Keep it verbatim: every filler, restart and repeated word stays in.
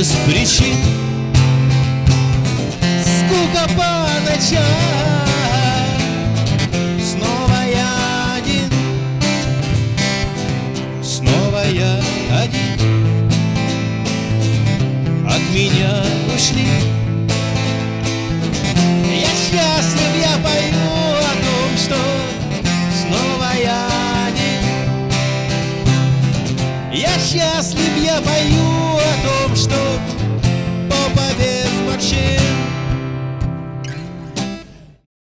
без причин. Скука по ночам, снова я один, снова я один. От меня ушли. Я счастлив, я пою о том, что снова я один. Я счастлив, я пою о том, что попа без морщин.